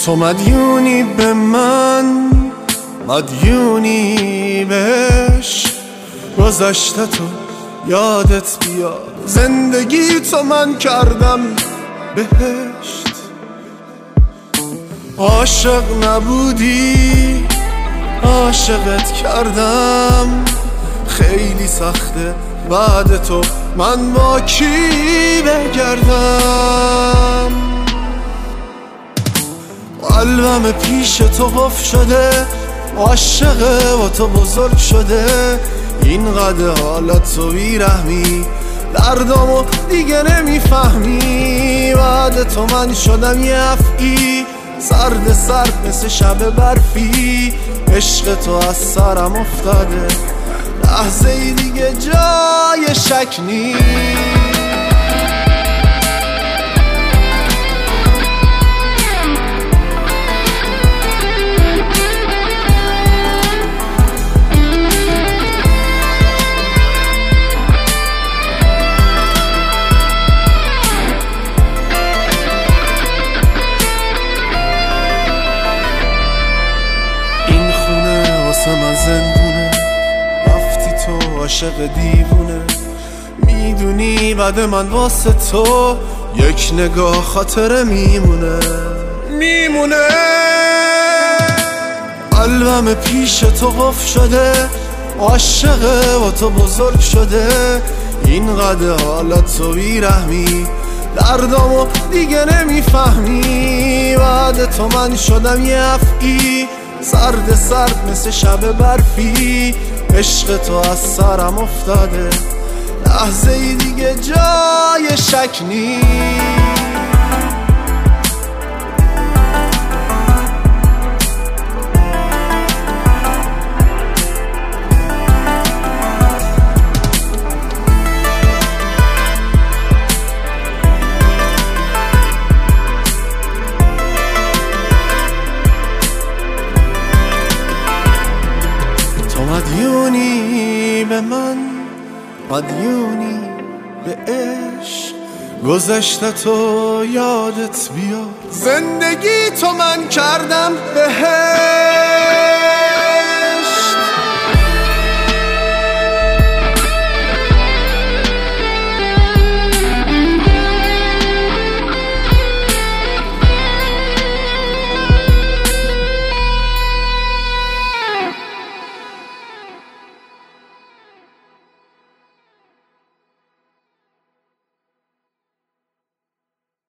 تو مدیونی به من، مدیونی بهش. گذشته تو یادت بیاد، زندگی تو من کردم بهشت. عاشق نبودی عاشقت کردم، خیلی سخته بعد تو من با کی بگردم. قلبم پیش تو قفل شده، عاشقه و تو بزرگ شده. اینقدر حالت تو بیرحمی، دردامو دیگه نمیفهمی. بعد تو من شدم یه افعی، سرد سرد مثل شب برفی. عشق تو از سرم افتاده، لحظه ای دیگه جای شک نیست. من زندونه، رفتی تو عاشق دیوونه. میدونی بعد من واسه تو یک نگاه خاطره میمونه. قلبم پیش تو قفل شده، عاشقه و تو بزرگ شده. اینقدر حالت تو بیرحمی، دردامو دیگه نمیفهمی. بعد تو من شدم یه افعی، سرد سرد مثل شب برفی. عشق تو از سرم افتاده، لحظه ای دیگه جای شک نیست. مدیونی به من، مدیونی به عشق. گذشته تو یادت بیاد، زندگی تو من کردم بهشت.